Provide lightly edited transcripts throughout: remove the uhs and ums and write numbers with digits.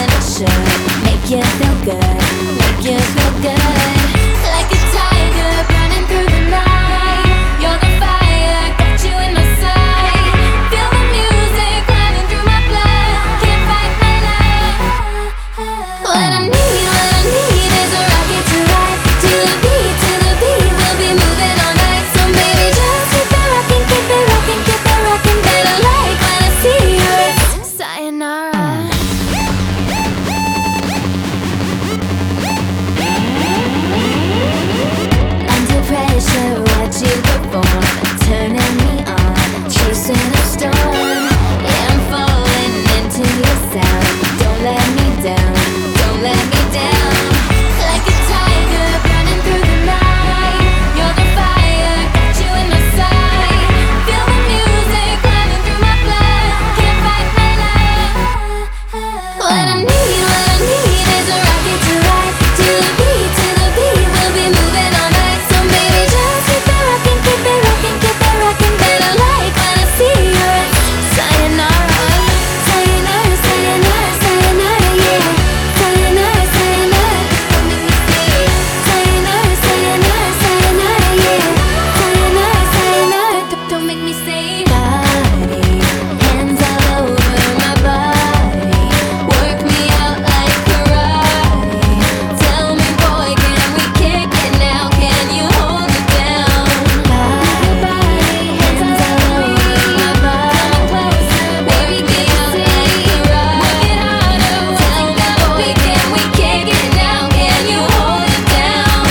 it should. Make you feel good, make you feel good. Like a tiger burning through the night. You're the fire, got you in my sight. Feel the music running through my blood. Can't fight my love. What I need is a rocket to ride. To the beat, we'll be moving all night. So baby, just keep it rocking, keep it rocking, keep it rocking. Better like when I see you, it's sayonara. Under pressure, what you perform, turning me on, chasing a storm. Yeah, I'm falling into your sound. Don't let me down, don't let me down. Like a tiger burning through the night. You're the fire, got you in my sight. Feel the music running through my blood. Can't fight my love. What I need is a rocket to ride. To the beat, we'll be moving all night. So baby, just keep it rocking, keep it rocking, keep it rocking. Better like when I see you, it's sayonara. Sayonara, sayonara, sayonara, yeah. Sayonara, sayonara, don't make me see. Sayonara, sayonara, sayonara, yeah. Sayonara, sayonara, don't make me say. Body, hands all over my body. Work me out like karate. Tell me, boy, can we kick it now? Can you hold it down? Body, hands all over my body. Work me out like karate. Tell me, boy, can we kick it now? Can you hold it down?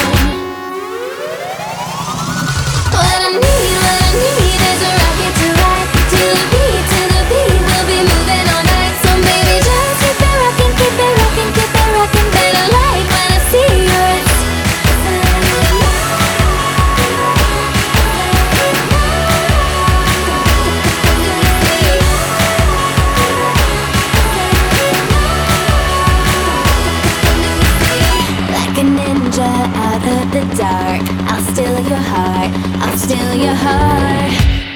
What I need is a rocket to ride. To the beat, we'll be moving all night. So baby, just keep it rocking, keep it rocking, keep it rocking. Better like when I see you, it's like a ninja out of the dark. I'll steal your heart, I'll steal your heart.